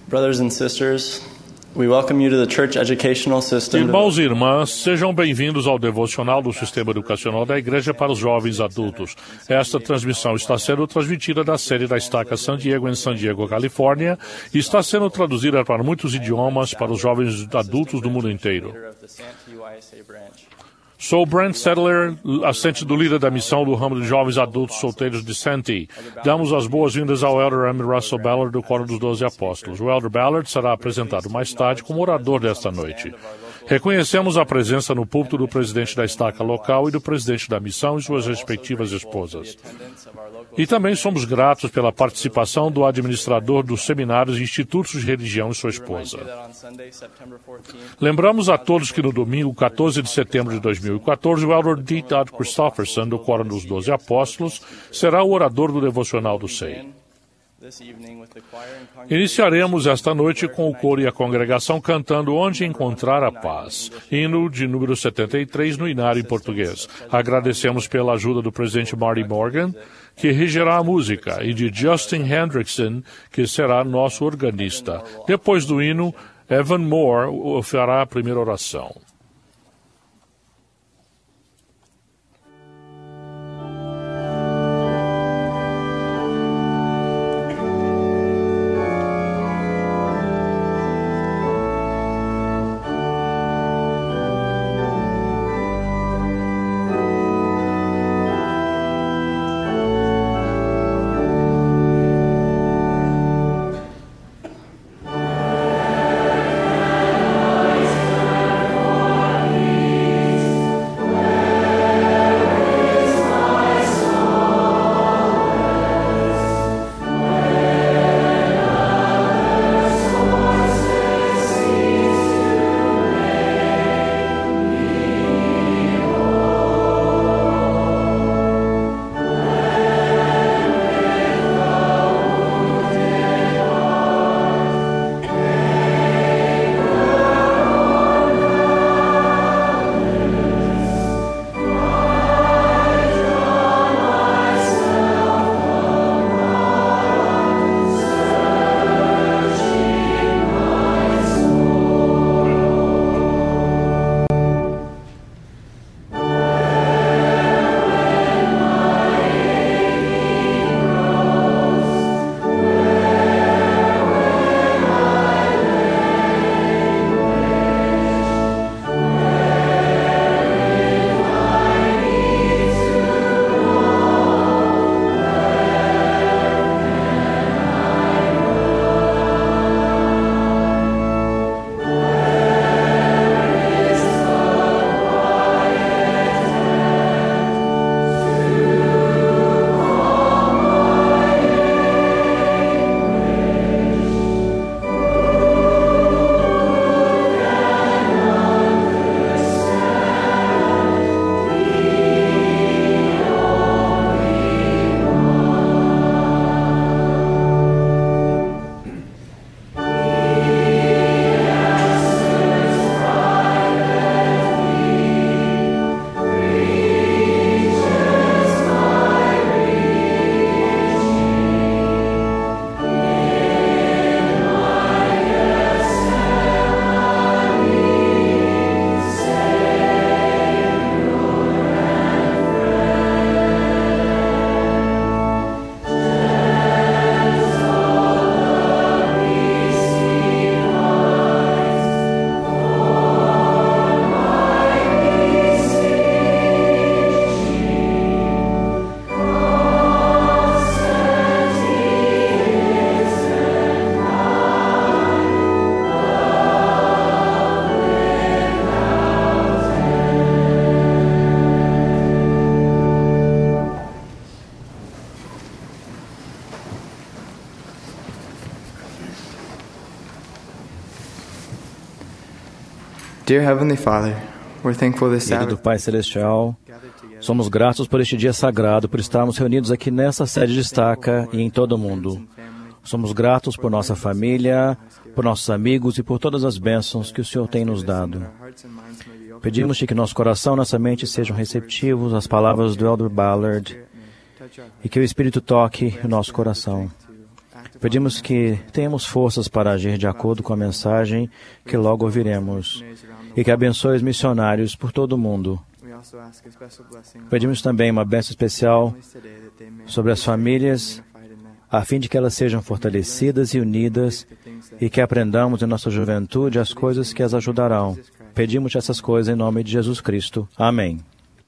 Brothers and sisters, we welcome you to the church educational system. Irmãos e irmãs, sejam bem-vindos ao devocional do Sistema Educacional da Igreja para os Jovens Adultos. Esta transmissão está sendo transmitida da sede da Estaca San Diego, em San Diego, Califórnia, e está sendo traduzida para muitos idiomas para os jovens adultos do mundo inteiro. Sou Brent Settler, assistente do líder da missão do ramo de jovens adultos solteiros de Santee. Damos as boas-vindas ao Elder M. Russell Ballard do Coro dos 12 Apóstolos. O Elder Ballard será apresentado mais tarde como orador desta noite. Reconhecemos a presença no púlpito do presidente da estaca local e do presidente da missão e suas respectivas esposas. E também somos gratos pela participação do administrador dos seminários e institutos de religião e sua esposa. Lembramos a todos que no domingo 14 de setembro de 2014, o Elder D. Todd Christofferson, do Quórum dos 12 Apóstolos, será o orador do devocional do SEI. Iniciaremos esta noite com o coro e a congregação cantando Onde Encontrar a Paz, hino de número 73 no inário em português. Agradecemos pela ajuda do presidente Marty Morgan, que regerá a música, e de Justin Hendrickson, que será nosso organista. Depois do hino, Evan Moore fará a primeira oração. Dear Heavenly Father, we're thankful this Querido Sabbath. Pai Celestial, somos gratos por este dia sagrado, por estarmos reunidos aqui nesta sede de estaca e em todo o mundo. Somos gratos por nossa família, por nossos amigos e por todas as bênçãos que o Senhor tem nos dado. Pedimos-te que nosso coração e nossa mente sejam receptivos às palavras do Elder Ballard e que o Espírito toque o nosso coração. Pedimos que tenhamos forças para agir de acordo com a mensagem que logo ouviremos e que abençoe os missionários por todo o mundo. Pedimos também uma bênção especial sobre as famílias, a fim de que elas sejam fortalecidas e unidas e que aprendamos em nossa juventude as coisas que as ajudarão. Pedimos essas coisas em nome de Jesus Cristo. Amém.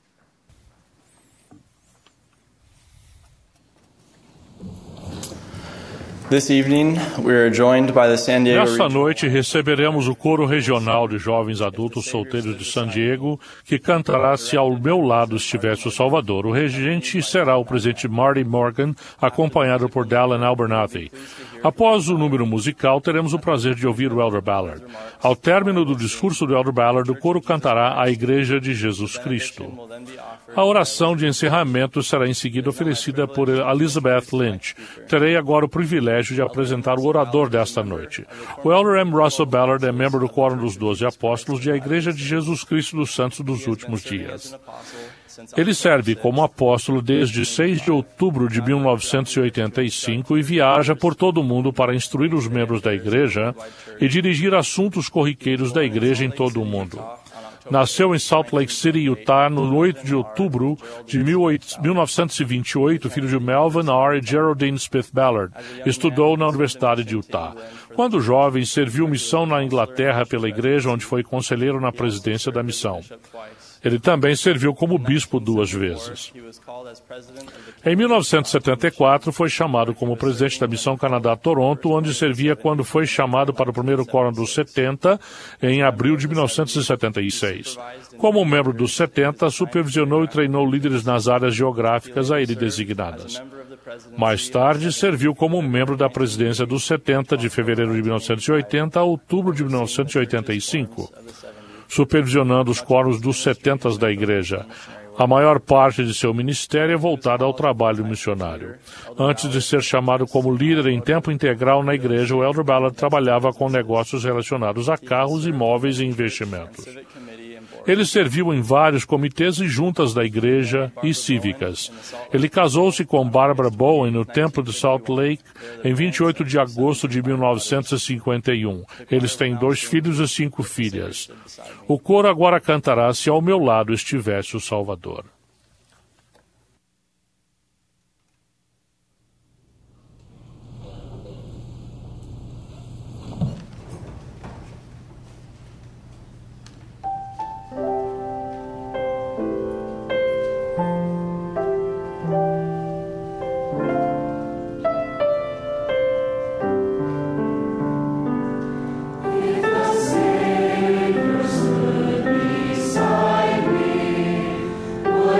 This evening, we are joined by the San Diego Nesta Region. noite receberemos o coro regional de jovens adultos solteiros de San Diego, que cantará Se ao Meu Lado Estivesse o Salvador. O regente será o presidente Marty Morgan, acompanhado por Dallin Abernathy. Após o número musical, teremos o prazer de ouvir o Elder Ballard. Ao término do discurso do Elder Ballard, o coro cantará a Igreja de Jesus Cristo. A oração de encerramento será em seguida oferecida por Elizabeth Lynch. Terei agora o privilégio de apresentar o orador desta noite. O Elder M. Russell Ballard é membro do Quórum dos 12 Apóstolos de a Igreja de Jesus Cristo dos Santos dos Últimos Dias. Ele serve como apóstolo desde 6 de outubro de 1985 e viaja por todo o mundo para instruir os membros da Igreja e dirigir assuntos corriqueiros da Igreja em todo o mundo. Nasceu em Salt Lake City, Utah, no 8 de outubro de 1928, filho de Melvin R. e Geraldine Smith Ballard. Estudou na Universidade de Utah. Quando jovem, serviu missão na Inglaterra pela igreja, onde foi conselheiro na presidência da missão. Ele também serviu como bispo 2 vezes. Em 1974, foi chamado como presidente da Missão Canadá Toronto, onde servia quando foi chamado para o primeiro Quórum dos 70, em abril de 1976. Como membro dos 70, supervisionou e treinou líderes nas áreas geográficas a ele designadas. Mais tarde, serviu como membro da presidência dos 70, de fevereiro de 1980 a outubro de 1985. Supervisionando os quóruns dos 70 da Igreja. A maior parte de seu ministério é voltada ao trabalho missionário. Antes de ser chamado como líder em tempo integral na Igreja, o Elder Ballard trabalhava com negócios relacionados a carros, imóveis e investimentos. Ele serviu em vários comitês e juntas da igreja e cívicas. Ele casou-se com Barbara Bowen no Templo de Salt Lake em 28 de agosto de 1951. Eles têm 2 filhos e 5 filhas. O coro agora cantará Se ao Meu Lado Estivesse o Salvador. Would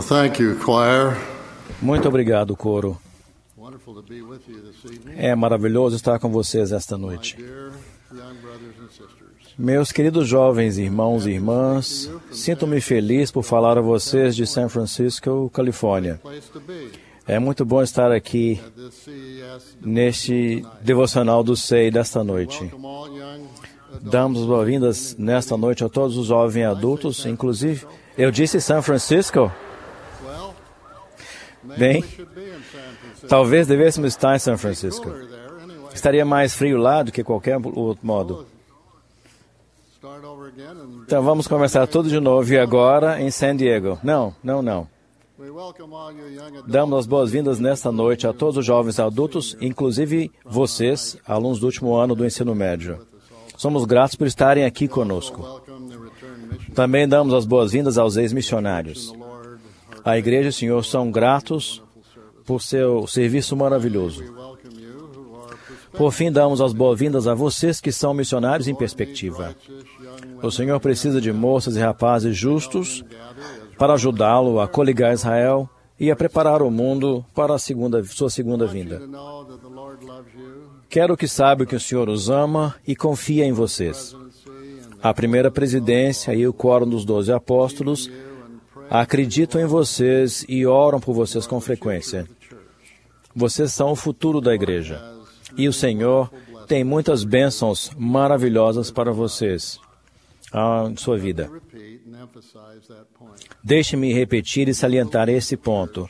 thank you, choir. Muito obrigado, coro. Wonderful to be with you this evening. É maravilhoso estar com vocês esta noite. Dear young brothers and sisters. Meus queridos jovens irmãos e irmãs, sinto-me feliz por falar a vocês de San Francisco, Califórnia. Place to be É muito bom estar aqui at this CES. neste devocional do SEI desta noite. Welcome all young adults. Damos as boas-vindas nesta noite a todos os jovens adultos, inclusive, eu disse San Francisco? Well, Bem, we should be in San Francisco. talvez devêssemos estar em São Francisco. Cooler there anyway. Estaria mais frio lá do que qualquer outro modo. Start over again and Então vamos começar tudo de novo e agora em San Diego. Não. we welcome all you young adults. Damos as boas-vindas nesta noite a todos os jovens adultos, inclusive vocês, alunos do último ano do ensino médio. Somos gratos por estarem aqui conosco. Welcome the return missionaries Também damos as boas-vindas aos ex-missionários. of the Lord. A igreja e o Senhor são gratos por seu serviço maravilhoso. We welcome you who are prospective, Por fim, damos as boas-vindas a vocês que são missionários em perspectiva. righteous young O Senhor precisa de moças e rapazes justos para ajudá-lo a coligar Israel e a preparar o mundo para sua segunda vinda. to know that the Lord loves you. Quero que saiba que o Senhor os ama e confia em vocês. Presidency and A primeira presidência e o quórum dos 12 apóstolos acreditam em vocês e oram por vocês com frequência. Vocês são o futuro da igreja. E o Senhor tem muitas bênçãos maravilhosas para vocês em sua vida. repeat and emphasize that point. Deixe-me repetir e salientar esse ponto.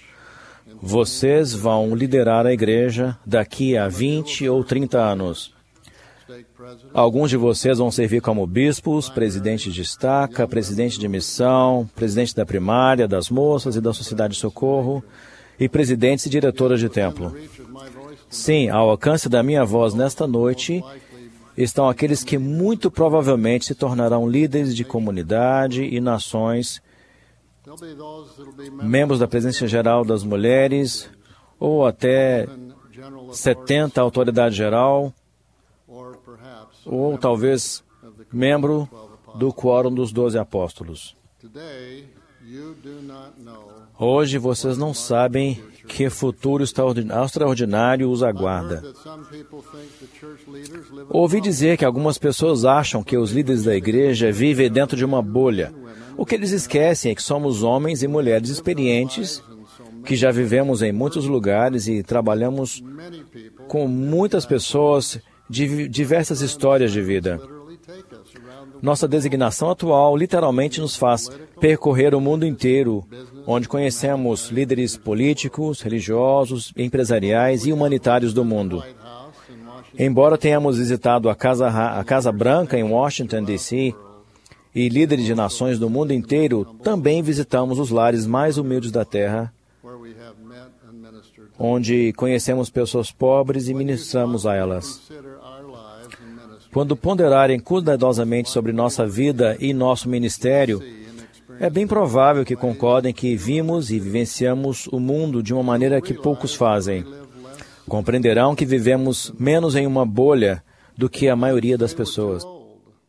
Vocês vão liderar a igreja daqui a 20 ou 30 anos. Stake president, Alguns de vocês vão servir como bispos, presidente de estaca, presidente de missão, presidente da primária, das moças e da sociedade de socorro, e presidentes e diretoras de templo. reach of my voice Sim, ao alcance da minha voz nesta noite, estão aqueles que muito provavelmente se tornarão líderes de comunidade e nações, there'll be those that'll be membros da presidência geral das mulheres, ou até general 70 autoridade geral, or perhaps ou talvez membro do quórum dos 12 apóstolos. today you do not know. Hoje vocês não sabem que futuro extraordinário os aguarda. That some people think the church leaders live Ouvi dizer que algumas pessoas acham que os líderes da igreja vivem dentro de uma bolha. O que eles esquecem é que somos homens e mulheres experientes, que já vivemos em muitos lugares e trabalhamos many people com muitas pessoas de diversas histórias de vida. literally take us around the Nossa designação atual literalmente nos faz percorrer o mundo inteiro, onde conhecemos líderes políticos, religiosos, empresariais e humanitários do mundo. White House in Washington. Embora tenhamos visitado a Casa Branca em Washington, D.C., e líderes de nações do mundo inteiro, também visitamos os lares mais humildes da Terra, Where we have met and ministered. onde conhecemos pessoas pobres e ministramos a elas. Consider our lives and ministry Quando ponderarem cuidadosamente sobre nossa vida e nosso ministério, and experience. é bem provável que concordem que vimos e vivenciamos o mundo de uma maneira que poucos fazem. Compreenderão que vivemos menos em uma bolha do que a maioria das pessoas. Old.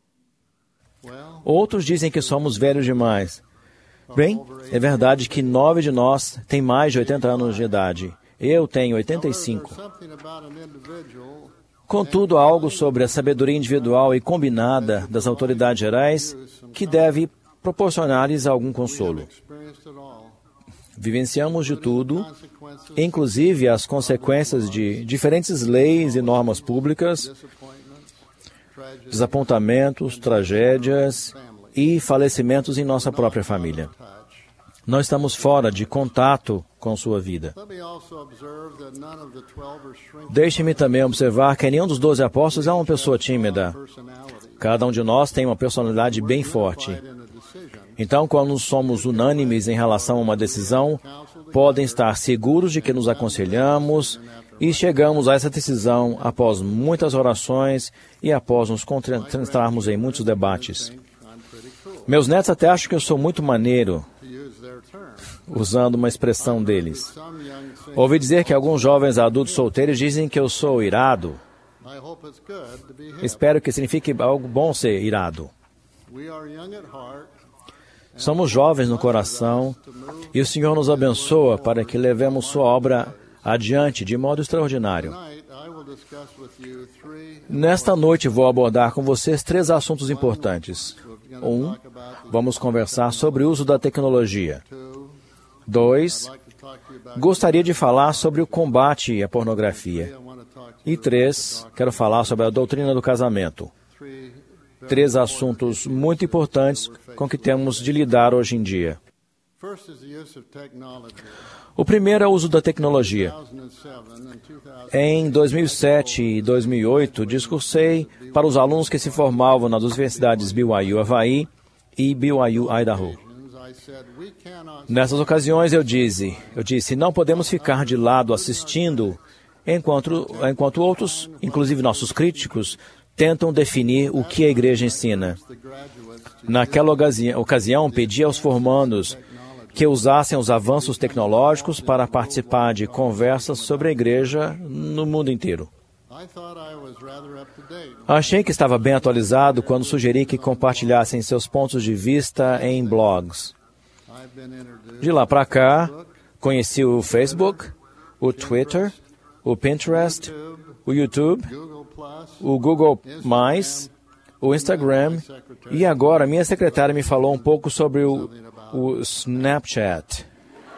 Well, Outros dizem que somos velhos demais. Bem, é verdade que 9 de nós têm mais de 80 anos de idade. Eu tenho 85. there's something about an individual Contudo, há algo sobre a sabedoria individual e combinada das autoridades gerais que deve proporcionar-lhes algum consolo. experienced it all. Vivenciamos de tudo, Consequences, inclusive as consequências de diferentes leis e normas públicas, disappointments, tragedy, desapontamentos, tragédias e falecimentos em nossa própria família. touch. Nós estamos fora de contato com sua vida. Let me also observe that none of the 12 are shrinking Deixe-me também observar que nenhum dos 12 apóstolos é uma pessoa tímida. personality. Cada um de nós tem uma personalidade bem forte. In a decision, Então, quando somos unânimes em relação a uma decisão, podem estar seguros de que nos aconselhamos e chegamos a essa decisão após muitas orações e após nos concentrarmos em muitos debates. I'm pretty cool, Meus netos até acham que eu sou muito maneiro, to use their term. usando uma expressão deles. Some young think, Ouvi dizer que alguns jovens adultos solteiros dizem que eu sou irado. I hope it's good to be hip. Espero que signifique algo bom ser irado. We are young at heart, Somos jovens no coração e o Senhor nos abençoa para que levemos sua obra adiante de modo extraordinário. Nesta noite vou abordar com vocês 3 assuntos importantes. 1. Vamos conversar sobre o uso da tecnologia. 2. Gostaria de falar sobre o combate à pornografia. E 3. Quero falar sobre a doutrina do casamento. 3 assuntos muito importantes com que temos de lidar hoje em dia. O primeiro é o uso da tecnologia. Em 2007 e 2008, discursei para os alunos que se formavam nas universidades BYU Havaí e BYU Idaho. Nessas ocasiões eu disse, não podemos ficar de lado assistindo enquanto outros, inclusive nossos críticos, tentam definir o que a igreja ensina. Naquela ocasião, pedi aos formandos que usassem os avanços tecnológicos para participar de conversas sobre a igreja no mundo inteiro. Achei que estava bem atualizado quando sugeri que compartilhassem seus pontos de vista em blogs. De lá para cá, conheci o Facebook, o Twitter, o Pinterest, o YouTube, o Google+, o Instagram, e agora minha secretária me falou um pouco sobre o Snapchat.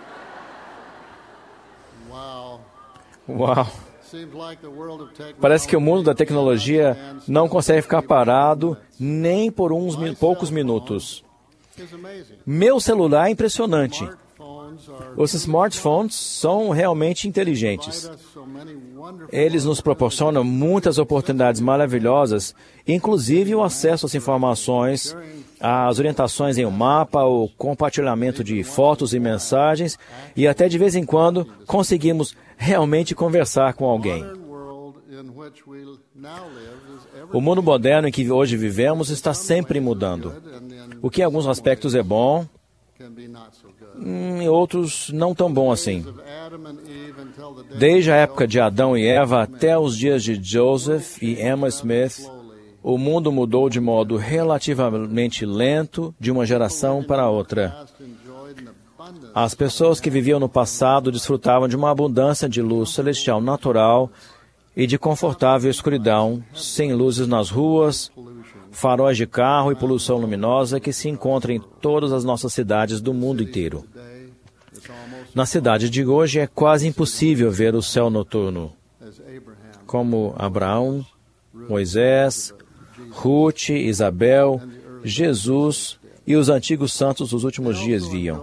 Uau! Parece que o mundo da tecnologia não consegue ficar parado nem por poucos minutos. Meu celular é impressionante. Os smartphones são realmente inteligentes. Eles nos proporcionam muitas oportunidades maravilhosas, inclusive o acesso às informações, às orientações em um mapa, o compartilhamento de fotos e mensagens, e até de vez em quando conseguimos realmente conversar com alguém. O mundo moderno em que hoje vivemos está sempre mudando. O que em alguns aspectos é bom, em outros não tão bom assim. Desde a época de Adão e Eva até os dias de Joseph e Emma Smith, o mundo mudou de modo relativamente lento de uma geração para outra. As pessoas que viviam no passado desfrutavam de uma abundância de luz celestial natural e de confortável escuridão, sem luzes nas ruas, faróis de carro e poluição luminosa que se encontra em todas as nossas cidades do mundo inteiro. Na cidade de hoje é quase impossível ver o céu noturno, como Abraão, Moisés, Ruth, Isabel, Jesus e os antigos santos dos últimos dias viam.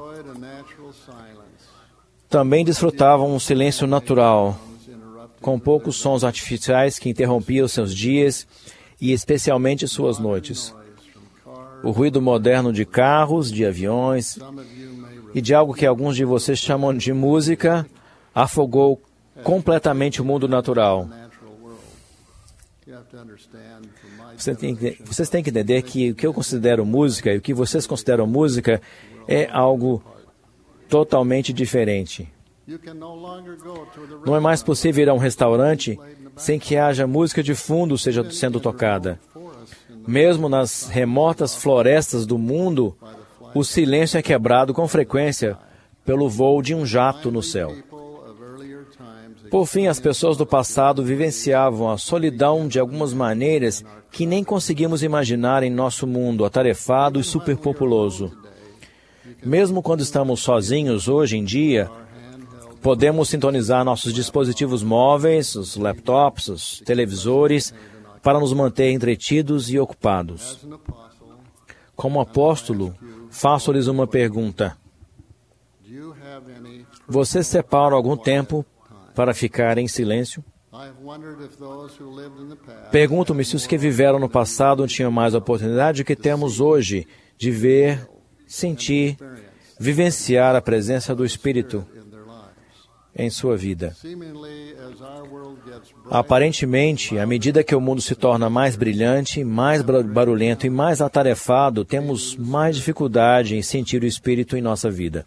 Também desfrutavam um silêncio natural, com poucos sons artificiais que interrompiam seus dias e especialmente suas noites. O ruído moderno de carros, de aviões e de algo que alguns de vocês chamam de música afogou completamente o mundo natural. Vocês têm que entender que o que eu considero música e o que vocês consideram música é algo totalmente diferente. Não é mais possível ir a um restaurante sem que haja música de fundo sendo tocada. Mesmo nas remotas florestas do mundo, o silêncio é quebrado com frequência pelo voo de um jato no céu. Por fim, as pessoas do passado vivenciavam a solidão de algumas maneiras que nem conseguimos imaginar em nosso mundo atarefado e superpopuloso. Mesmo quando estamos sozinhos hoje em dia, podemos sintonizar nossos dispositivos móveis, os laptops, os televisores, para nos manter entretidos e ocupados. Como apóstolo, faço-lhes uma pergunta. Vocês separam algum tempo para ficar em silêncio? Pergunto-me se os que viveram no passado tinham mais oportunidade do que temos hoje de ver, sentir, vivenciar a presença do Espírito em sua vida. Aparentemente, à medida que o mundo se torna mais brilhante, mais barulhento e mais atarefado, temos mais dificuldade em sentir o Espírito em nossa vida.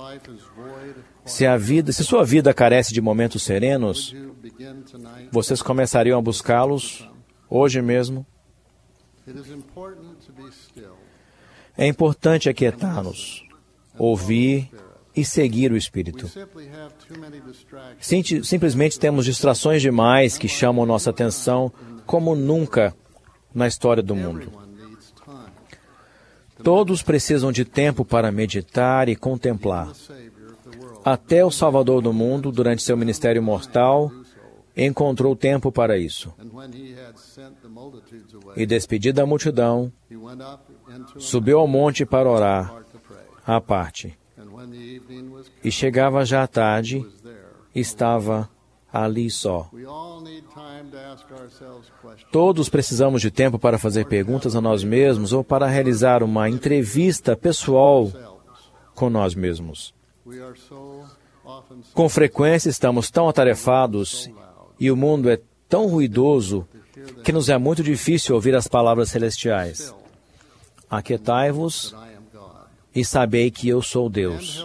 Se sua vida carece de momentos serenos, vocês começariam a buscá-los hoje mesmo? É importante aquietar-nos, ouvir e seguir o Espírito. Simplesmente temos distrações demais que chamam nossa atenção como nunca na história do mundo. Todos precisam de tempo para meditar e contemplar. Até o Salvador do mundo, durante seu ministério mortal, encontrou tempo para isso. E despedida da multidão, subiu ao monte para orar, à parte. E chegava já à tarde, estava ali só. Todos precisamos de tempo para fazer perguntas a nós mesmos ou para realizar uma entrevista pessoal com nós mesmos. Com frequência estamos tão atarefados e o mundo é tão ruidoso que nos é muito difícil ouvir as palavras celestiais. Aquietai-vos e sabei que eu sou Deus.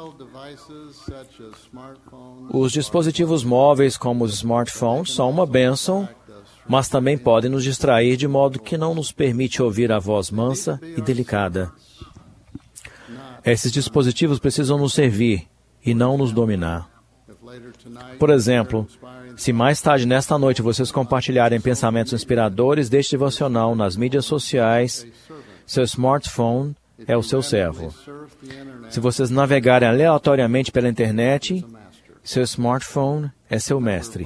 Os dispositivos móveis, como os smartphones, são uma bênção, mas também podem nos distrair de modo que não nos permite ouvir a voz mansa e delicada. Esses dispositivos precisam nos servir e não nos dominar. Por exemplo, se mais tarde nesta noite vocês compartilharem pensamentos inspiradores deste devocional nas mídias sociais, seu smartphone é o seu servo. Se vocês navegarem aleatoriamente pela internet, seu smartphone é seu mestre.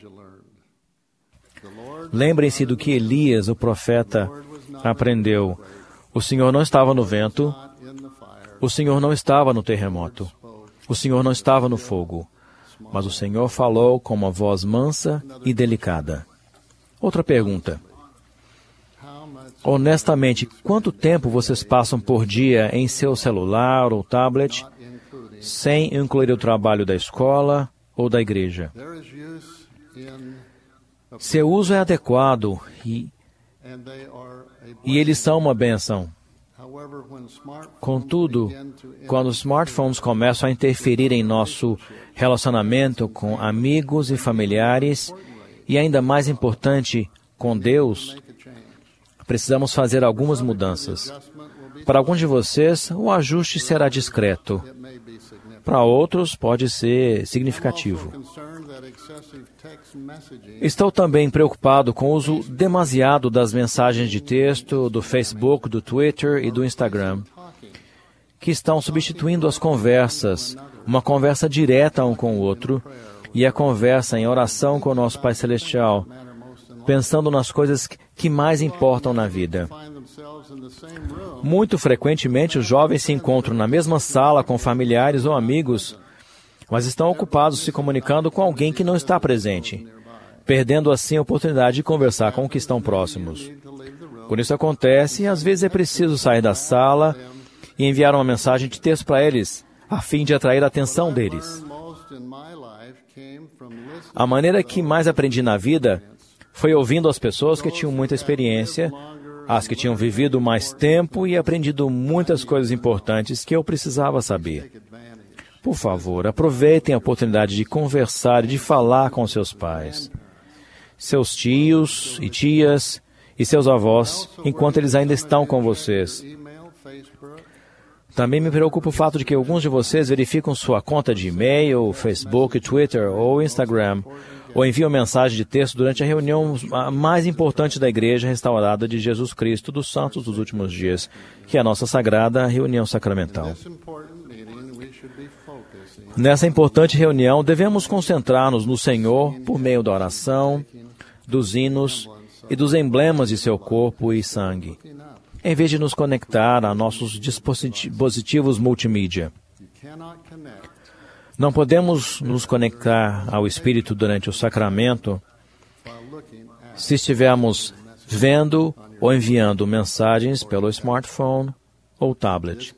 Lembrem-se do que Elias, o profeta, aprendeu. O Senhor não estava no vento, o Senhor não estava no terremoto, o Senhor não estava no fogo, mas o Senhor falou com uma voz mansa e delicada. Outra pergunta. Honestamente, quanto tempo vocês passam por dia em seu celular ou tablet, sem incluir o trabalho da escola ou da igreja? Seu uso é adequado e eles são uma bênção. Contudo, quando os smartphones começam a interferir em nosso relacionamento com amigos e familiares, e ainda mais importante, com Deus, precisamos fazer algumas mudanças. Para alguns de vocês, o ajuste será discreto. Para outros, pode ser significativo. Estou também preocupado com o uso demasiado das mensagens de texto, do Facebook, do Twitter e do Instagram, que estão substituindo as conversas, uma conversa direta um com o outro, e a conversa em oração com o nosso Pai Celestial, pensando nas coisas que mais importam na vida. Muito frequentemente, os jovens se encontram na mesma sala com familiares ou amigos, mas estão ocupados se comunicando com alguém que não está presente, perdendo assim a oportunidade de conversar com os que estão próximos. Quando isso acontece, às vezes é preciso sair da sala e enviar uma mensagem de texto para eles, a fim de atrair a atenção deles. A maneira que mais aprendi na vida foi ouvindo as pessoas que tinham muita experiência, as que tinham vivido mais tempo e aprendido muitas coisas importantes que eu precisava saber. Por favor, aproveitem a oportunidade de conversar e de falar com seus pais, seus tios e tias e seus avós, enquanto eles ainda estão com vocês. Também me preocupa o fato de que alguns de vocês verificam sua conta de e-mail, Facebook, Twitter ou Instagram, ou enviam mensagem de texto durante a reunião mais importante da Igreja Restaurada de Jesus Cristo dos Santos dos Últimos Dias, que é a nossa sagrada reunião sacramental. Nessa importante reunião, devemos concentrar-nos no Senhor por meio da oração, dos hinos e dos emblemas de seu corpo e sangue, em vez de nos conectar a nossos dispositivos multimídia. Não podemos nos conectar ao Espírito durante o sacramento se estivermos vendo ou enviando mensagens pelo smartphone ou tablet.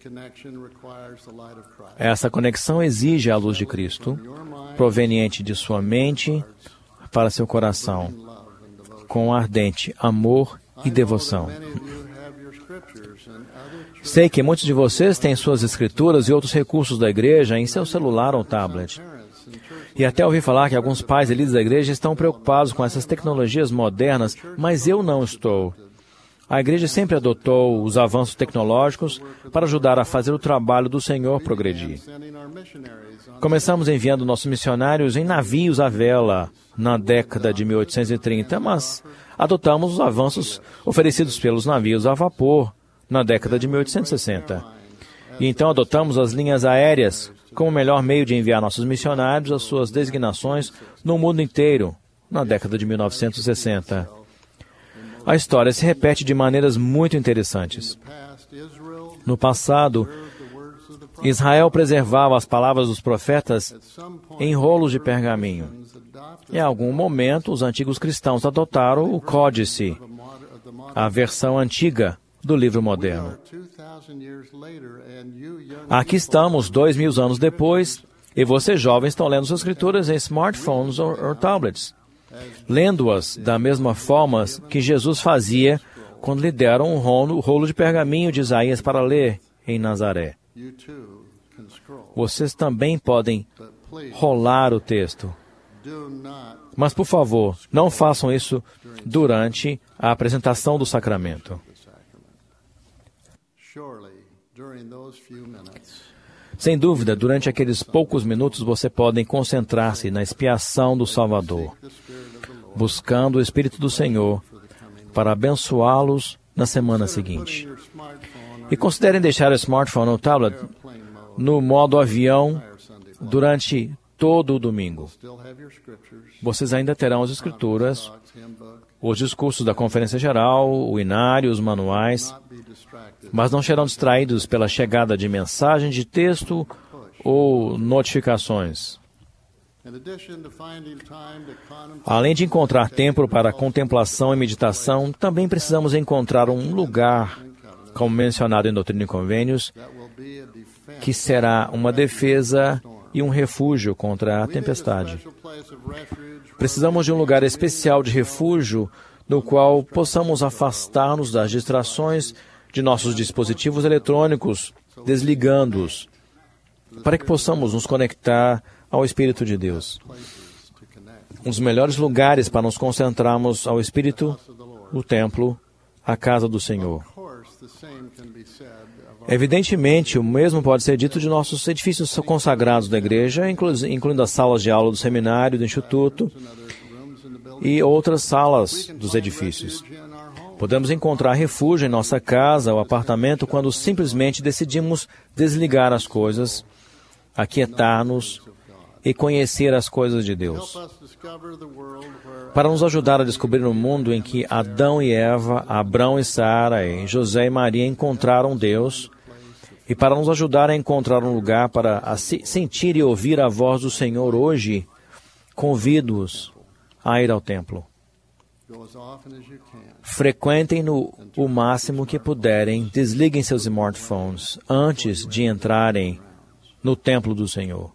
Essa conexão exige a luz de Cristo, proveniente de sua mente para seu coração, com ardente amor e devoção. Sei que muitos de vocês têm suas escrituras e outros recursos da igreja em seu celular ou tablet. E até ouvi falar que alguns pais e líderes da igreja estão preocupados com essas tecnologias modernas, mas eu não estou. A igreja sempre adotou os avanços tecnológicos para ajudar a fazer o trabalho do Senhor progredir. Começamos enviando nossos missionários em navios à vela na década de 1830, mas adotamos os avanços oferecidos pelos navios a vapor na década de 1860. E então adotamos as linhas aéreas como o melhor meio de enviar nossos missionários às suas designações no mundo inteiro na década de 1960. A história se repete de maneiras muito interessantes. No passado, Israel preservava as palavras dos profetas em rolos de pergaminho. Em algum momento, os antigos cristãos adotaram o códice, a versão antiga do livro moderno. Aqui estamos, 2000 anos depois, e vocês jovens estão lendo suas escrituras em smartphones ou tablets, lendo-as da mesma forma que Jesus fazia quando lhe deram um rolo de pergaminho de Isaías para ler em Nazaré. Vocês também podem rolar o texto. Mas, por favor, não façam isso durante a apresentação do sacramento. Sem dúvida, durante aqueles poucos minutos você pode concentrar-se na expiação do Salvador, buscando o Espírito do Senhor para abençoá-los na semana seguinte. E considerem deixar o smartphone ou tablet no modo avião durante todo o domingo. Vocês ainda terão as escrituras, os discursos da conferência geral, o inário, os manuais, mas não serão distraídos pela chegada de mensagem de texto ou notificações. Além de encontrar tempo para contemplação e meditação, também precisamos encontrar um lugar, como mencionado em Doutrina e Convênios, que será uma defesa e um refúgio contra a tempestade. Precisamos de um lugar especial de refúgio no qual possamos afastar-nos das distrações de nossos dispositivos eletrônicos, desligando-os, para que possamos nos conectar ao Espírito de Deus. Um dos melhores lugares para nos concentrarmos ao Espírito, o templo, a casa do Senhor. Evidentemente, o mesmo pode ser dito de nossos edifícios consagrados da igreja, incluindo as salas de aula do seminário, do instituto e outras salas dos edifícios. Podemos encontrar refúgio em nossa casa ou apartamento quando simplesmente decidimos desligar as coisas, aquietar-nos e conhecer as coisas de Deus. Para nos ajudar a descobrir um mundo em que Adão e Eva, Abrão e Sara, e José e Maria encontraram Deus, e para nos ajudar a encontrar um lugar para sentir e ouvir a voz do Senhor hoje, convido-os a ir ao templo. Frequentem-no o máximo que puderem, desliguem seus smartphones antes de entrarem no templo do Senhor.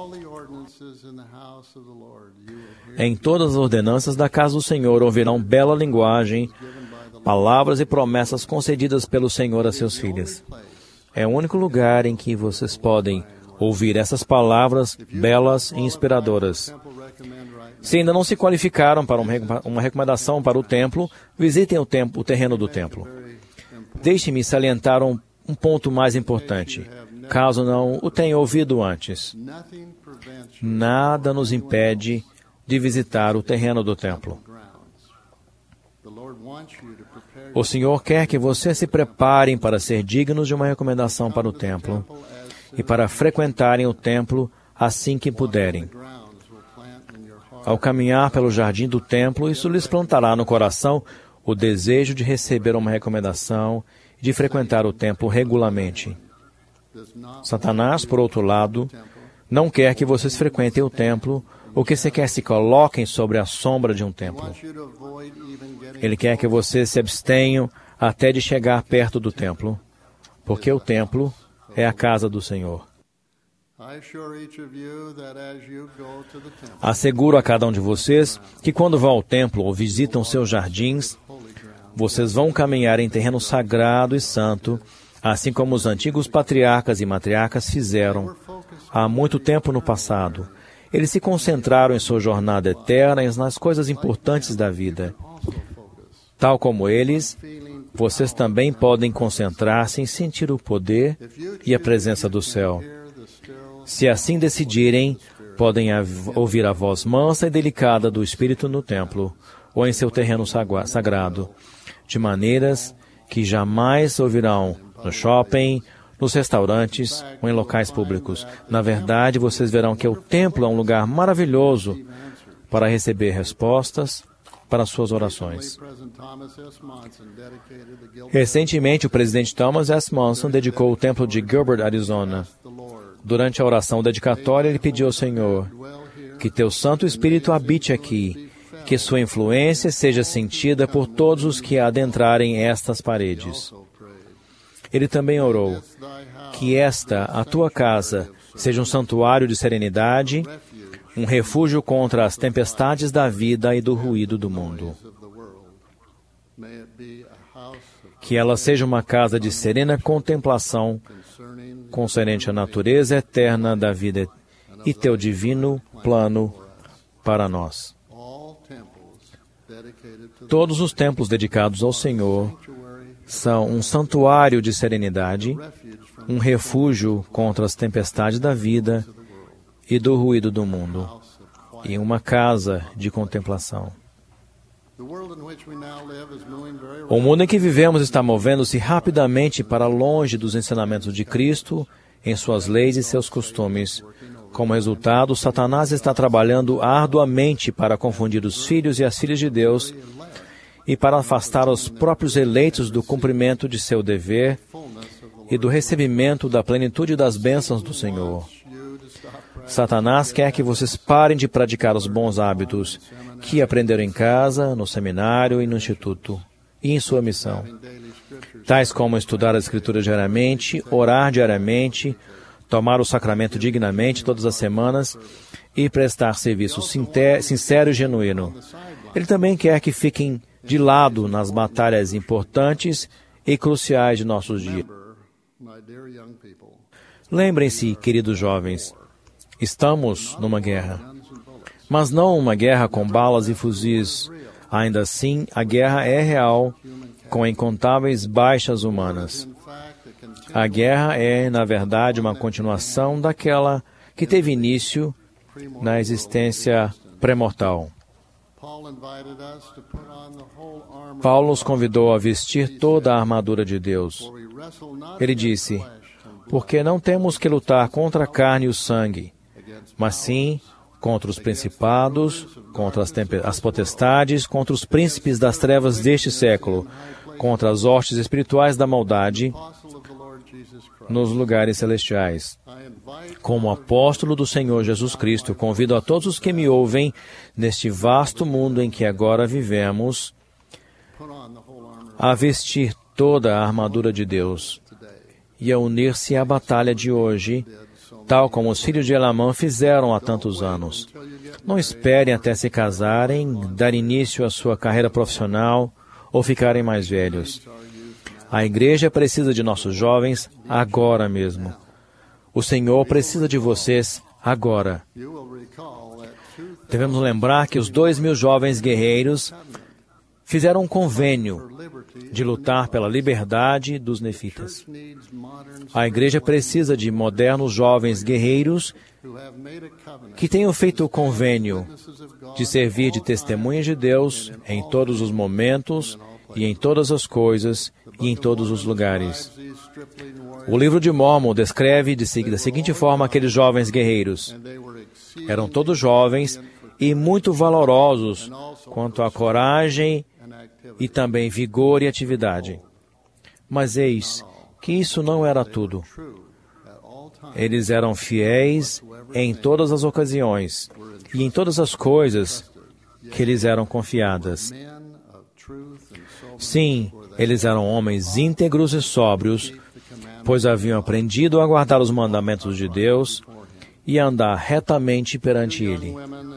Em todas as ordenanças da casa do Senhor ouvirão bela linguagem, palavras e promessas concedidas pelo Senhor a seus filhos. É o único lugar em que vocês podem ouvir essas palavras belas e inspiradoras. Se ainda não se qualificaram para uma recomendação para o templo, visitem o terreno do templo. Deixe-me salientar um ponto mais importante, caso não o tenha ouvido antes. Nada nos impede de visitar o terreno do templo. O Senhor quer que vocês se preparem para ser dignos de uma recomendação para o templo e para frequentarem o templo assim que puderem. Ao caminhar pelo jardim do templo, isso lhes plantará no coração o desejo de receber uma recomendação e de frequentar o templo regularmente. Satanás, por outro lado, não quer que vocês frequentem o templo ou que sequer se coloquem sobre a sombra de um templo. Ele quer que vocês se abstenham até de chegar perto do templo, porque o templo é a casa do Senhor. Asseguro a cada um de vocês que quando vão ao templo ou visitam seus jardins, vocês vão caminhar em terreno sagrado e santo, assim como os antigos patriarcas e matriarcas fizeram há muito tempo no passado. Eles se concentraram em sua jornada eterna e nas coisas importantes da vida. Tal como eles, vocês também podem concentrar-se em sentir o poder e a presença do céu. Se assim decidirem, podem ouvir a voz mansa e delicada do Espírito no templo ou em seu terreno sagrado, de maneiras que jamais ouvirão no shopping, nos restaurantes ou em locais públicos. Na verdade, vocês verão que o templo é um lugar maravilhoso para receber respostas para suas orações. Recentemente, o presidente Thomas S. Monson dedicou o templo de Gilbert, Arizona. Durante a oração dedicatória, ele pediu ao Senhor que teu Santo Espírito habite aqui, que sua influência seja sentida por todos os que adentrarem estas paredes. Ele também orou que esta, a tua casa, seja um santuário de serenidade, um refúgio contra as tempestades da vida e do ruído do mundo. Que ela seja uma casa de serena contemplação concernente à natureza eterna da vida e teu divino plano para nós. Todos os templos dedicados ao Senhor são um santuário de serenidade, um refúgio contra as tempestades da vida e do ruído do mundo, e uma casa de contemplação. O mundo em que vivemos está movendo-se rapidamente para longe dos ensinamentos de Cristo, em suas leis e seus costumes. Como resultado, Satanás está trabalhando arduamente para confundir os filhos e as filhas de Deus e para afastar os próprios eleitos do cumprimento de seu dever e do recebimento da plenitude das bênçãos do Senhor. Satanás quer que vocês parem de praticar os bons hábitos que aprenderam em casa, no seminário e no instituto, e em sua missão, tais como estudar a Escritura diariamente, orar diariamente, tomar o sacramento dignamente todas as semanas e prestar serviço sincero e genuíno. Ele também quer que fiquem de lado nas batalhas importantes e cruciais de nossos dias. Lembrem-se, queridos jovens, estamos numa guerra, mas não uma guerra com balas e fuzis. Ainda assim, a guerra é real, com incontáveis baixas humanas. A guerra é, na verdade, uma continuação daquela que teve início na existência pré-mortal. Paulo nos convidou a vestir toda a armadura de Deus. Ele disse, porque não temos que lutar contra a carne e o sangue, mas sim contra os principados, contra as potestades, contra os príncipes das trevas deste século, contra as hostes espirituais da maldade nos lugares celestiais. Como apóstolo do Senhor Jesus Cristo, convido a todos os que me ouvem neste vasto mundo em que agora vivemos a vestir toda a armadura de Deus e a unir-se à batalha de hoje, tal como os filhos de Elamã fizeram há tantos anos. Não esperem até se casarem, dar início à sua carreira profissional ou ficarem mais velhos. A igreja precisa de nossos jovens agora mesmo. O Senhor precisa de vocês agora. Devemos lembrar que os 2.000 jovens guerreiros fizeram um convênio de lutar pela liberdade dos nefitas. A igreja precisa de modernos jovens guerreiros que tenham feito o convênio de servir de testemunhas de Deus em todos os momentos e em todas as coisas e em todos os lugares. O livro de Mórmon descreve da seguinte forma aqueles jovens guerreiros. Eram todos jovens e muito valorosos quanto à coragem e também vigor e atividade. Mas eis que isso não era tudo. Eles eram fiéis em todas as ocasiões e em todas as coisas que lhes eram confiadas. Sim, eles eram homens íntegros e sóbrios, pois haviam aprendido a guardar os mandamentos de Deus e a andar retamente perante Ele.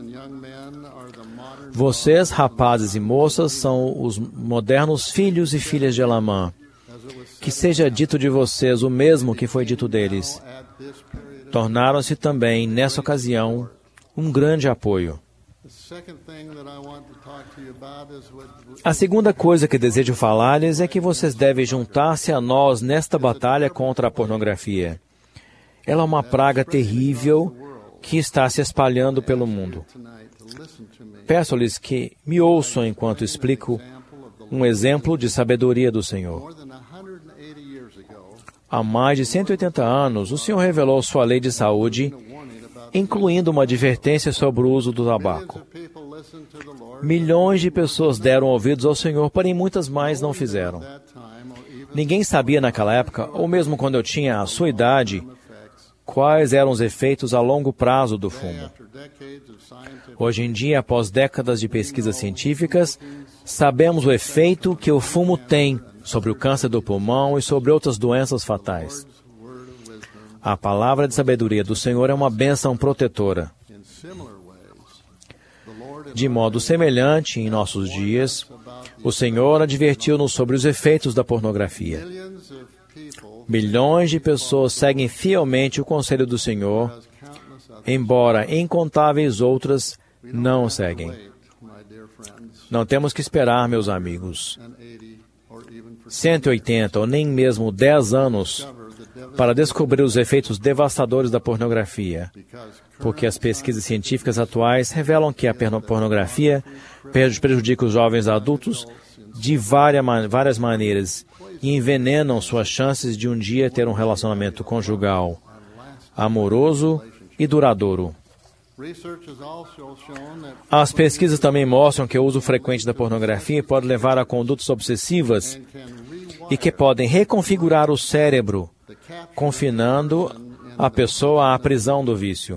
Vocês, rapazes e moças, são os modernos filhos e filhas de Elamã. Que seja dito de vocês o mesmo que foi dito deles. Tornaram-se também, nessa ocasião, um grande apoio. A segunda coisa que desejo falar-lhes é que vocês devem juntar-se a nós nesta batalha contra a pornografia. Ela é uma praga terrível que está se espalhando pelo mundo. Peço-lhes que me ouçam enquanto explico um exemplo de sabedoria do Senhor. Há mais de 180 anos, o Senhor revelou sua lei de saúde, incluindo uma advertência sobre o uso do tabaco. Milhões de pessoas deram ouvidos ao Senhor, porém muitas mais não fizeram. Ninguém sabia naquela época, ou mesmo quando eu tinha a sua idade, quais eram os efeitos a longo prazo do fumo. Hoje em dia, após décadas de pesquisas científicas, sabemos o efeito que o fumo tem sobre o câncer do pulmão e sobre outras doenças fatais. A palavra de sabedoria do Senhor é uma bênção protetora. De modo semelhante, em nossos dias, o Senhor advertiu-nos sobre os efeitos da pornografia. Milhões de pessoas seguem fielmente o conselho do Senhor, embora incontáveis outras não o seguem. Não temos que esperar, meus amigos, 180 ou nem mesmo 10 anos para descobrir os efeitos devastadores da pornografia, porque as pesquisas científicas atuais revelam que a pornografia prejudica os jovens adultos de várias maneiras e envenenam suas chances de um dia ter um relacionamento conjugal, amoroso e duradouro. As pesquisas também mostram que o uso frequente da pornografia pode levar a condutas obsessivas e que podem reconfigurar o cérebro, confinando a pessoa à prisão do vício.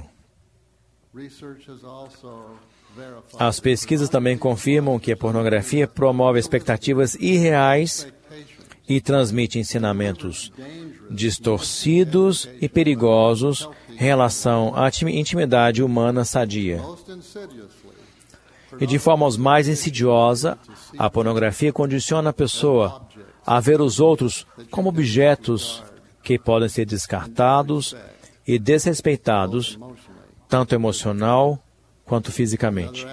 As pesquisas também confirmam que a pornografia promove expectativas irreais e transmite ensinamentos distorcidos e perigosos em relação à intimidade humana sadia. E de forma mais insidiosa, a pornografia condiciona a pessoa a ver os outros como objetos que podem ser descartados e desrespeitados, tanto emocional quanto fisicamente.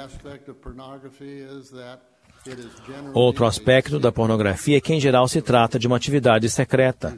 Outro aspecto da pornografia é que, em geral, se trata de uma atividade secreta.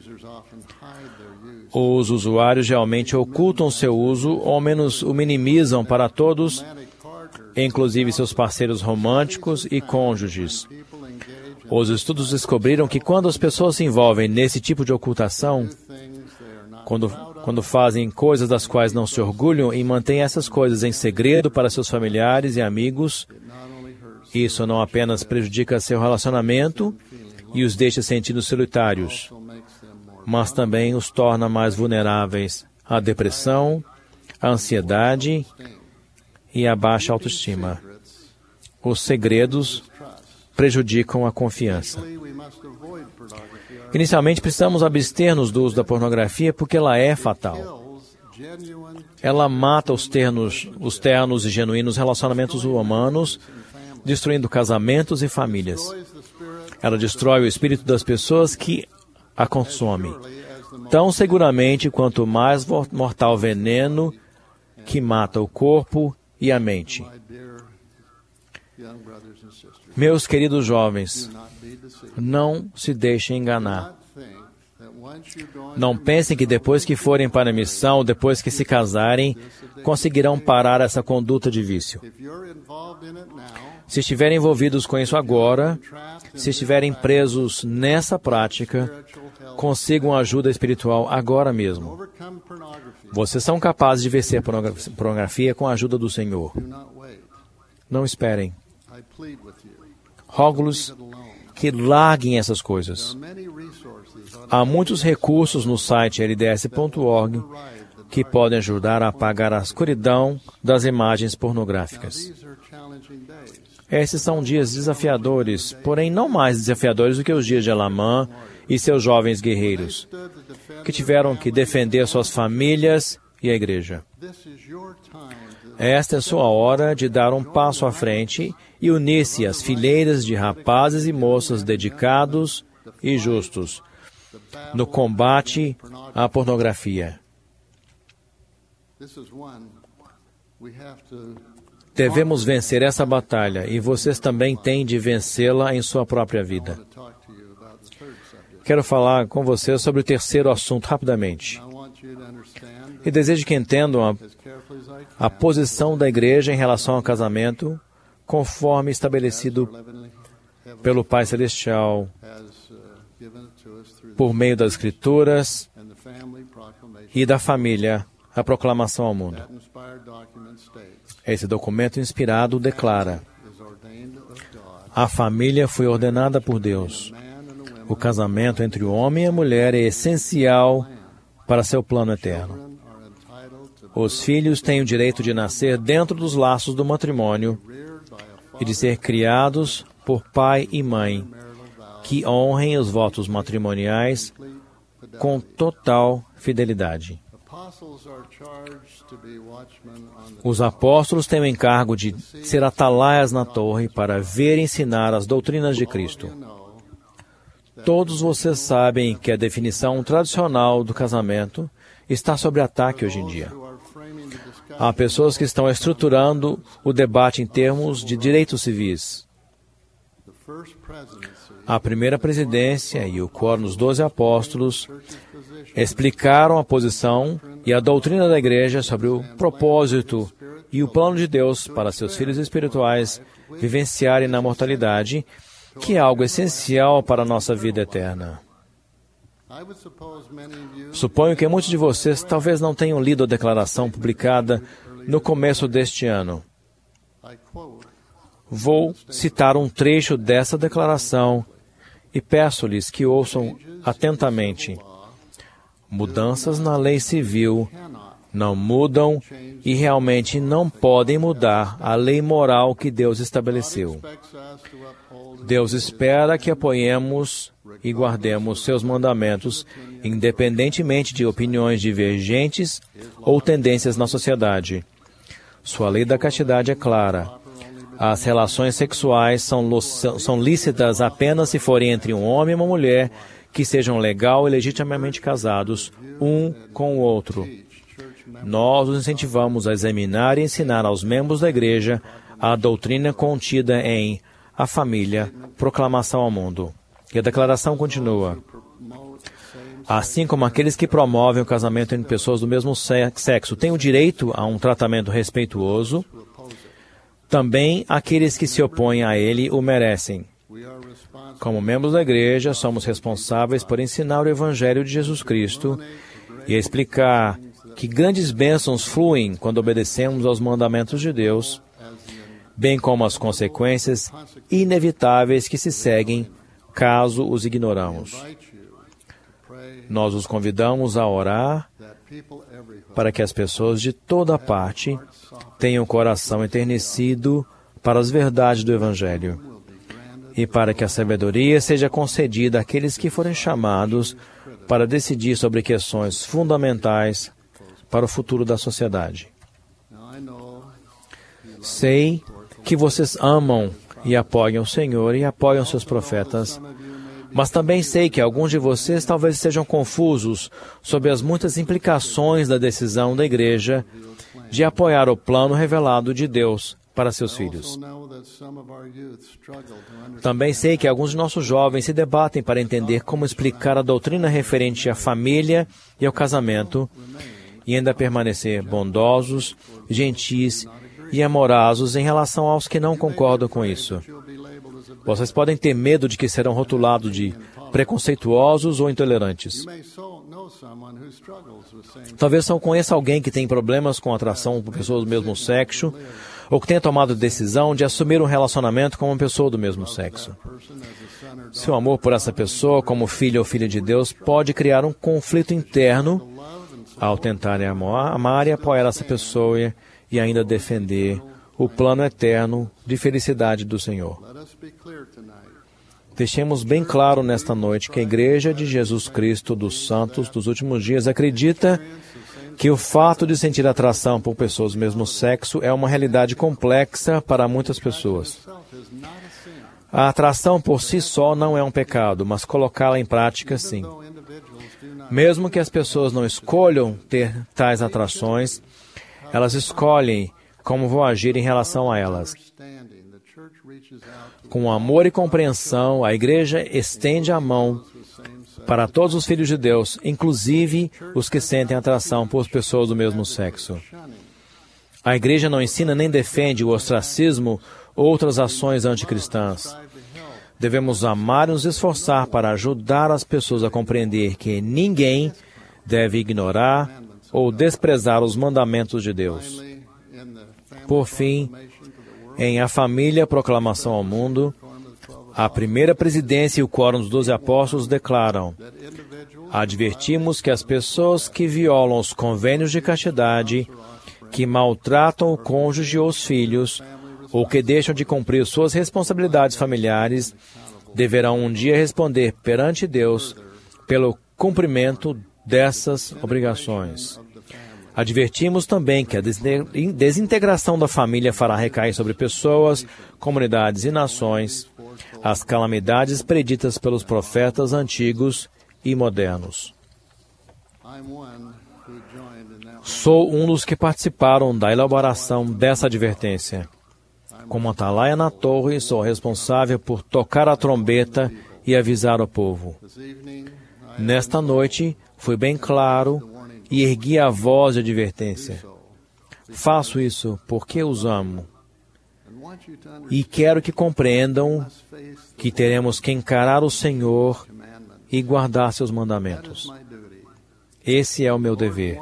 Os usuários geralmente ocultam seu uso ou ao menos o minimizam para todos, inclusive seus parceiros românticos e cônjuges. Os estudos descobriram que quando as pessoas se envolvem nesse tipo de ocultação, quando fazem coisas das quais não se orgulham e mantêm essas coisas em segredo para seus familiares e amigos, isso não apenas prejudica seu relacionamento e os deixa sentindo solitários, mas também os torna mais vulneráveis à depressão, à ansiedade e à baixa autoestima. Os segredos prejudicam a confiança. Inicialmente, precisamos abster-nos do uso da pornografia porque ela é fatal. Ela mata os ternos e genuínos relacionamentos humanos, destruindo casamentos e famílias. Ela destrói o espírito das pessoas que a consomem, tão seguramente quanto mais mortal veneno que mata o corpo e a mente. Meus queridos jovens, não se deixem enganar. Não pensem que depois que forem para a missão, depois que se casarem, conseguirão parar essa conduta de vício. Se estiverem envolvidos com isso agora, se estiverem presos nessa prática, consigam ajuda espiritual agora mesmo. Vocês são capazes de vencer a pornografia com a ajuda do Senhor. Não esperem. Rogo-lhes que larguem essas coisas. Há muitos recursos no site lds.org que podem ajudar a apagar a escuridão das imagens pornográficas. Esses são dias desafiadores, porém não mais desafiadores do que os dias de Elamã e seus jovens guerreiros, que tiveram que defender suas famílias e a igreja. Esta é sua hora de dar um passo à frente e unir-se às fileiras de rapazes e moças dedicados e justos no combate à pornografia. Devemos vencer essa batalha e vocês também têm de vencê-la em sua própria vida. Quero falar com vocês sobre o terceiro assunto rapidamente. E desejo que entendam a posição da igreja em relação ao casamento, conforme estabelecido pelo Pai Celestial, por meio das Escrituras e da família, a proclamação ao mundo. Esse documento inspirado declara: a família foi ordenada por Deus. O casamento entre o homem e a mulher é essencial para seu plano eterno. Os filhos têm o direito de nascer dentro dos laços do matrimônio e de ser criados por pai e mãe, que honrem os votos matrimoniais com total fidelidade. Os apóstolos têm o encargo de ser atalaias na torre para ver e ensinar as doutrinas de Cristo. Todos vocês sabem que a definição tradicional do casamento está sob ataque hoje em dia. Há pessoas que estão estruturando o debate em termos de direitos civis. A primeira presidência e o quórum dos 12 apóstolos explicaram a posição e a doutrina da igreja sobre o propósito e o plano de Deus para seus filhos espirituais vivenciarem na mortalidade, que é algo essencial para a nossa vida eterna. Suponho que muitos de vocês talvez não tenham lido a declaração publicada no começo deste ano. Vou citar um trecho dessa declaração e peço-lhes que ouçam atentamente. Mudanças na lei civil não mudam e realmente não podem mudar a lei moral que Deus estabeleceu. Deus espera que apoiemos e guardemos seus mandamentos, independentemente de opiniões divergentes ou tendências na sociedade. Sua lei da castidade é clara. As relações sexuais são lícitas apenas se forem entre um homem e uma mulher que sejam legal e legitimamente casados, um com o outro. Nós os incentivamos a examinar e ensinar aos membros da igreja a doutrina contida em A Família, Proclamação ao Mundo. E a declaração continua: assim como aqueles que promovem o casamento entre pessoas do mesmo sexo têm o direito a um tratamento respeituoso, também aqueles que se opõem a ele o merecem. Como membros da igreja, somos responsáveis por ensinar o Evangelho de Jesus Cristo e explicar que grandes bênçãos fluem quando obedecemos aos mandamentos de Deus, bem como as consequências inevitáveis que se seguem caso os ignoramos. Nós os convidamos a orar para que as pessoas de toda parte tenham o coração enternecido para as verdades do Evangelho e para que a sabedoria seja concedida àqueles que forem chamados para decidir sobre questões fundamentais para o futuro da sociedade. Sei que vocês amam e apoiam o Senhor e apoiam seus profetas, mas também sei que alguns de vocês talvez estejam confusos sobre as muitas implicações da decisão da igreja de apoiar o plano revelado de Deus para seus filhos. Também sei que alguns de nossos jovens se debatem para entender como explicar a doutrina referente à família e ao casamento e ainda permanecer bondosos, gentis e amorosos em relação aos que não concordam com isso. Vocês podem ter medo de que serão rotulados de preconceituosos ou intolerantes. Talvez não conheça alguém que tem problemas com atração por pessoas do mesmo sexo ou que tenha tomado a decisão de assumir um relacionamento com uma pessoa do mesmo sexo. Seu amor por essa pessoa, como filho ou filha de Deus, pode criar um conflito interno ao tentarem amar e apoiar essa pessoa e ainda defender o plano eterno de felicidade do Senhor. Deixemos bem claro nesta noite que a Igreja de Jesus Cristo dos Santos dos últimos dias acredita que o fato de sentir atração por pessoas do mesmo sexo é uma realidade complexa para muitas pessoas. A atração por si só não é um pecado, mas colocá-la em prática, sim. Mesmo que as pessoas não escolham ter tais atrações, elas escolhem como vou agir em relação a elas. Com amor e compreensão, a Igreja estende a mão para todos os filhos de Deus, inclusive os que sentem atração por pessoas do mesmo sexo. A Igreja não ensina nem defende o ostracismo ou outras ações anticristãs. Devemos amar e nos esforçar para ajudar as pessoas a compreender que ninguém deve ignorar ou desprezar os mandamentos de Deus. Por fim, em A Família, Proclamação ao Mundo, a primeira presidência e o Quórum dos 12 Apóstolos declaram: advertimos que as pessoas que violam os convênios de castidade, que maltratam o cônjuge ou os filhos, ou que deixam de cumprir suas responsabilidades familiares, deverão um dia responder perante Deus pelo cumprimento dessas obrigações. Advertimos também que a desintegração da família fará recair sobre pessoas, comunidades e nações as calamidades preditas pelos profetas antigos e modernos. Sou um dos que participaram da elaboração dessa advertência. Como atalaia na torre, sou responsável por tocar a trombeta e avisar o povo. Nesta noite, fui bem claro e ergui a voz de advertência. Faço isso porque os amo. E quero que compreendam que teremos que encarar o Senhor e guardar seus mandamentos. Esse é o meu dever.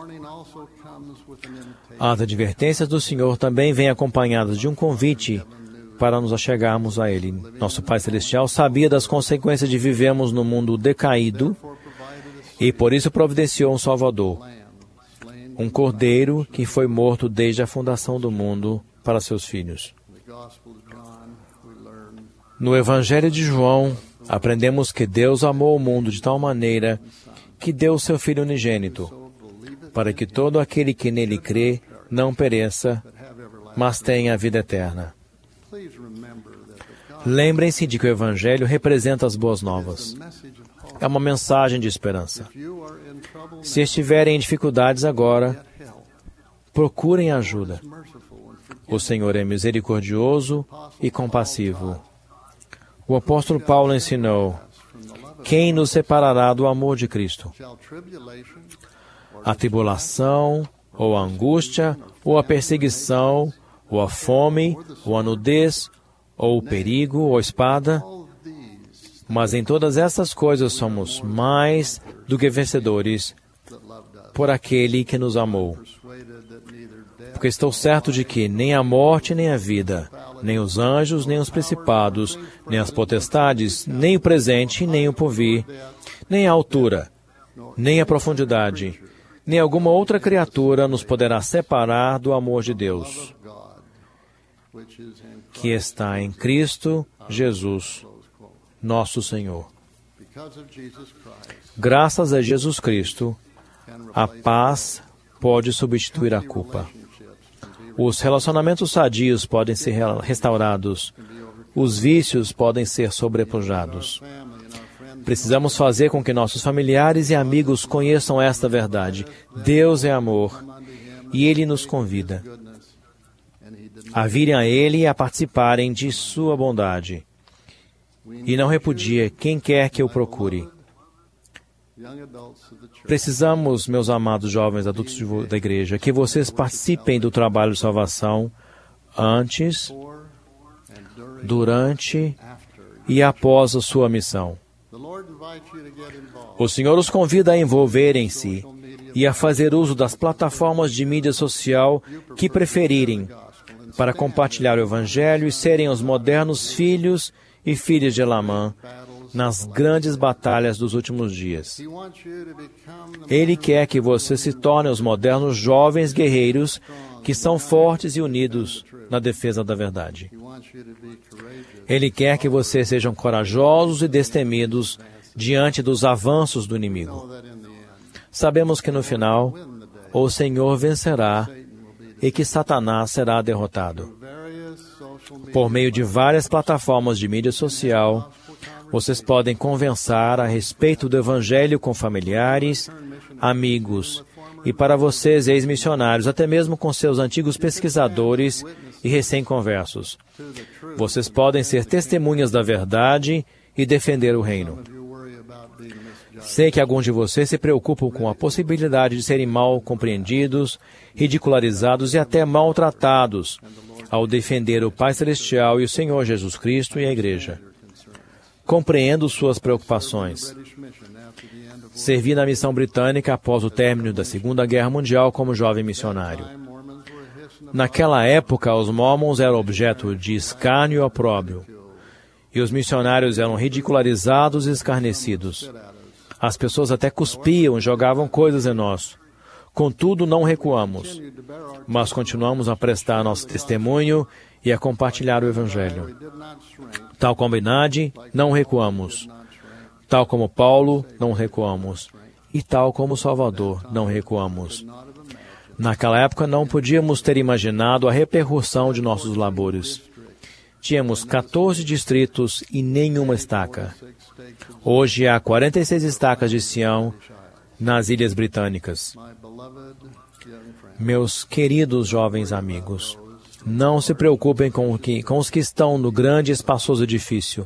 As advertências do Senhor também vêm acompanhadas de um convite para nos achegarmos a Ele. Nosso Pai Celestial sabia das consequências de vivermos no mundo decaído e por isso providenciou um Salvador, um Cordeiro que foi morto desde a fundação do mundo para seus filhos. No Evangelho de João, aprendemos que Deus amou o mundo de tal maneira que deu o seu Filho unigênito, para que todo aquele que nele crê não pereça, mas tenha a vida eterna. Lembrem-se de que o Evangelho representa as boas novas. É uma mensagem de esperança. Se estiverem em dificuldades agora, procurem ajuda. O Senhor é misericordioso e compassivo. O apóstolo Paulo ensinou: quem nos separará do amor de Cristo? A tribulação, ou a angústia, ou a perseguição, ou a fome, ou a nudez, ou o perigo, ou a espada. Mas em todas essas coisas somos mais do que vencedores por aquele que nos amou. Porque estou certo de que nem a morte, nem a vida, nem os anjos, nem os principados, nem as potestades, nem o presente, nem o porvir, nem a altura, nem a profundidade, nem alguma outra criatura nos poderá separar do amor de Deus, que está em Cristo Jesus, nosso Senhor. Graças a Jesus Cristo, a paz pode substituir a culpa. Os relacionamentos sadios podem ser restaurados. Os vícios podem ser sobrepujados. Precisamos fazer com que nossos familiares e amigos conheçam esta verdade. Deus é amor e Ele nos convida a virem a Ele e a participarem de sua bondade. E não repudia quem quer que o procure. Precisamos, meus amados jovens adultos da igreja, que vocês participem do trabalho de salvação antes, durante e após a sua missão. O Senhor os convida a envolverem-se e a fazer uso das plataformas de mídia social que preferirem para compartilhar o Evangelho e serem os modernos filhos e filhas de Elamã nas grandes batalhas dos últimos dias. Ele quer que você se torne os modernos jovens guerreiros que são fortes e unidos na defesa da verdade. Ele quer que vocês sejam corajosos e destemidos diante dos avanços do inimigo. Sabemos que no final, o Senhor vencerá e que Satanás será derrotado. Por meio de várias plataformas de mídia social, vocês podem conversar a respeito do Evangelho com familiares, amigos e para vocês, ex-missionários, até mesmo com seus antigos pesquisadores e recém-conversos. Vocês podem ser testemunhas da verdade e defender o reino. Sei que alguns de vocês se preocupam com a possibilidade de serem mal compreendidos, ridicularizados e até maltratados ao defender o Pai Celestial e o Senhor Jesus Cristo e a Igreja. Compreendo suas preocupações. Servi na missão britânica após o término da Segunda Guerra Mundial como jovem missionário. Naquela época, os Mormons eram objeto de escárnio e opróbrio, e os missionários eram ridicularizados e escarnecidos. As pessoas até cuspiam e jogavam coisas em nós. Contudo, não recuamos, mas continuamos a prestar nosso testemunho e a compartilhar o Evangelho. Tal como Benadi, não recuamos. Tal como Paulo, não recuamos. E tal como Salvador, não recuamos. Naquela época, não podíamos ter imaginado a repercussão de nossos labores. Tínhamos 14 distritos e nenhuma estaca. Hoje há 46 estacas de Sião nas Ilhas Britânicas. Meus queridos jovens amigos, não se preocupem com os que estão no grande e espaçoso edifício.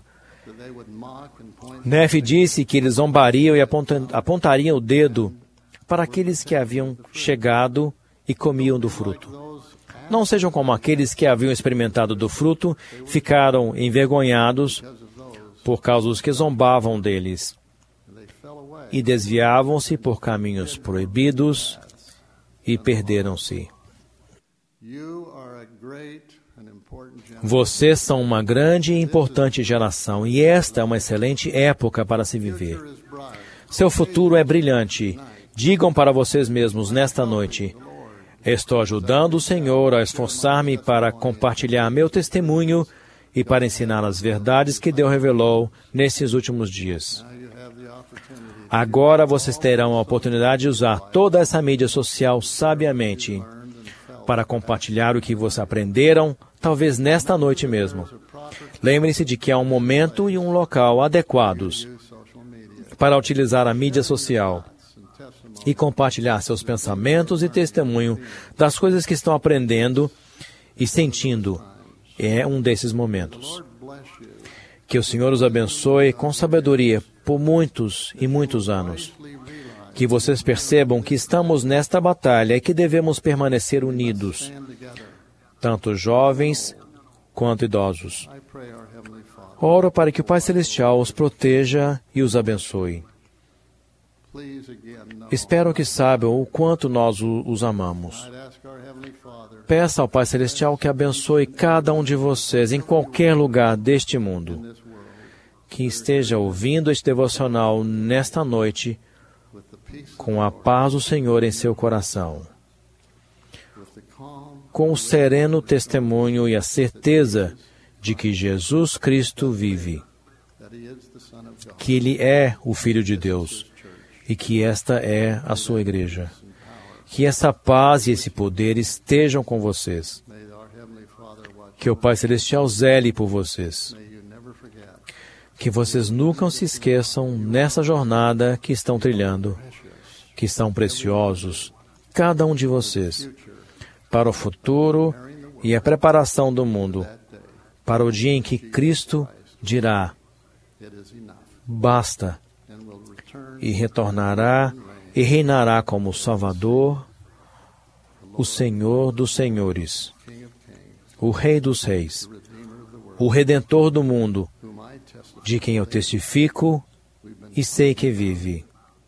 Nefe disse que eles zombariam e apontariam o dedo para aqueles que haviam chegado e comiam do fruto. Não sejam como aqueles que haviam experimentado do fruto, ficaram envergonhados por causa dos que zombavam deles e desviavam-se por caminhos proibidos e perderam-se. Vocês são uma grande e importante geração, e esta é uma excelente época para se viver. Seu futuro é brilhante. Digam para vocês mesmos nesta noite: estou ajudando o Senhor a esforçar-me para compartilhar meu testemunho e para ensinar as verdades que Deus revelou nesses últimos dias. Agora vocês terão a oportunidade de usar toda essa mídia social sabiamente para compartilhar o que vocês aprenderam, talvez nesta noite mesmo. Lembrem-se de que há um momento e um local adequados para utilizar a mídia social e compartilhar seus pensamentos e testemunho das coisas que estão aprendendo e sentindo. É um desses momentos. Que o Senhor os abençoe com sabedoria por muitos e muitos anos. Que vocês percebam que estamos nesta batalha e que devemos permanecer unidos, tanto jovens quanto idosos. Oro para que o Pai Celestial os proteja e os abençoe. Espero que saibam o quanto nós os amamos. Peça ao Pai Celestial que abençoe cada um de vocês em qualquer lugar deste mundo, que esteja ouvindo este devocional nesta noite com a paz do Senhor em seu coração, com o sereno testemunho e a certeza de que Jesus Cristo vive, que Ele é o Filho de Deus e que esta é a sua igreja. Que essa paz e esse poder estejam com vocês. Que o Pai Celestial zele por vocês. Que vocês nunca se esqueçam nessa jornada que estão trilhando, que são preciosos, cada um de vocês, para o futuro e a preparação do mundo, para o dia em que Cristo dirá: basta, e retornará e reinará como Salvador, o Senhor dos Senhores, o Rei dos Reis, o Redentor do mundo, de quem eu testifico e sei que vive.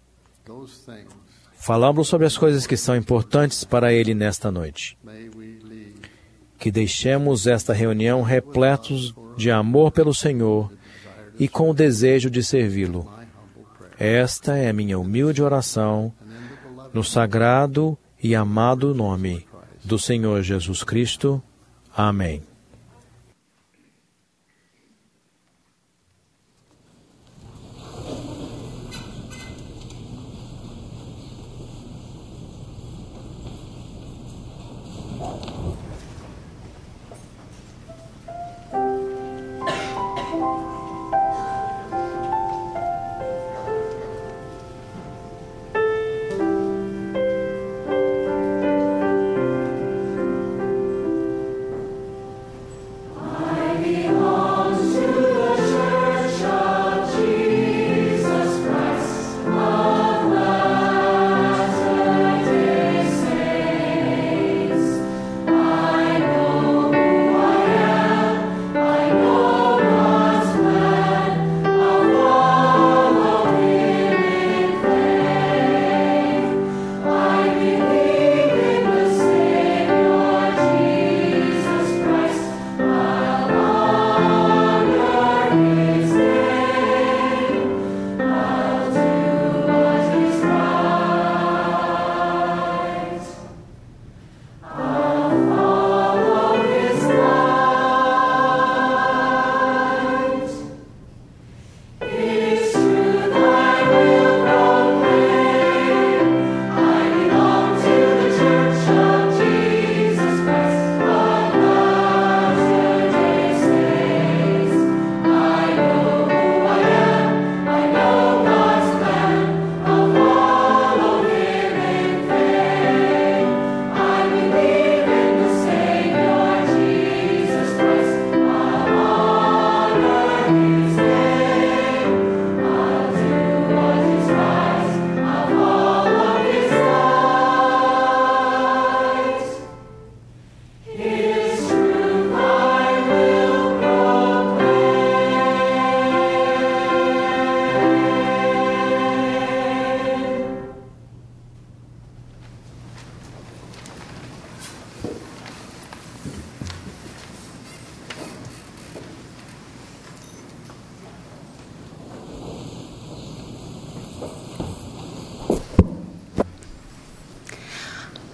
Falamos sobre as coisas que são importantes para Ele nesta noite. Que deixemos esta reunião repletos de amor pelo Senhor e com o desejo de servi-lo. Esta é a minha humilde oração, no sagrado e amado nome do Senhor Jesus Cristo. Amém.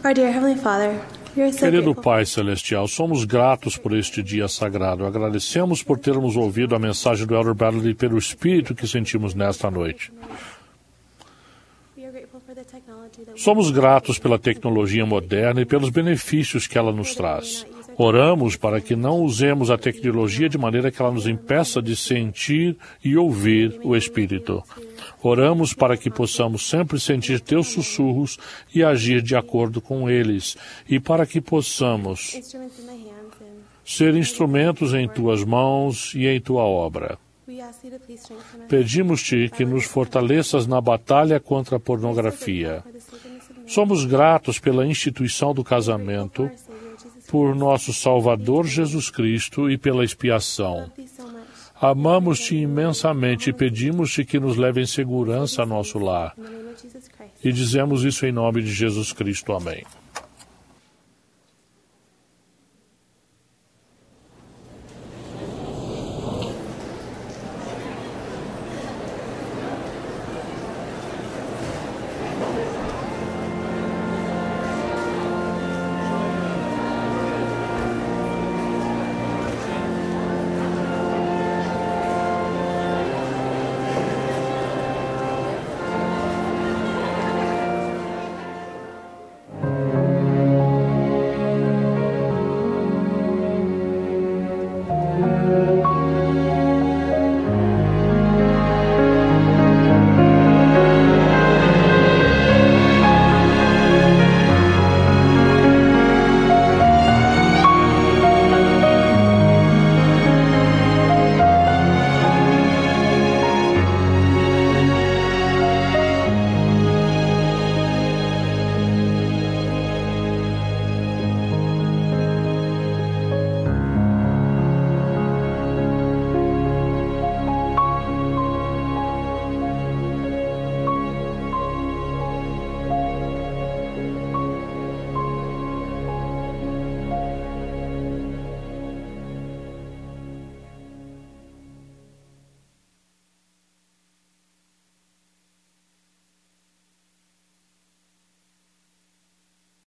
Our dear Heavenly Father, we are so Querido grateful. Pai Celestial, somos gratos por este dia sagrado. Agradecemos por termos ouvido a mensagem do Elder Ballard e pelo espírito que sentimos nesta noite. We are grateful for the technology that we Somos gratos pela tecnologia moderna e pelos benefícios que ela nos traz. Oramos para que não usemos a tecnologia de maneira que ela nos impeça de sentir e ouvir o Espírito. Oramos para que possamos sempre sentir teus sussurros e agir de acordo com eles, e para que possamos instruments in the hands, and ser instrumentos em tuas mãos e em tua obra. we ask you to please strengthen us Pedimos-te que nos fortaleças na batalha contra a pornografia. for the sacredness of marriage. Somos gratos pela instituição do For casamento, our Savior, Jesus por Christ. nosso Salvador Jesus Cristo e pela expiação. Love thee so much. Amamos-te imensamente e pedimos-te que nos leve em segurança a nosso lar. In the name of Jesus Christ. E dizemos isso em nome de Jesus Cristo. Amém.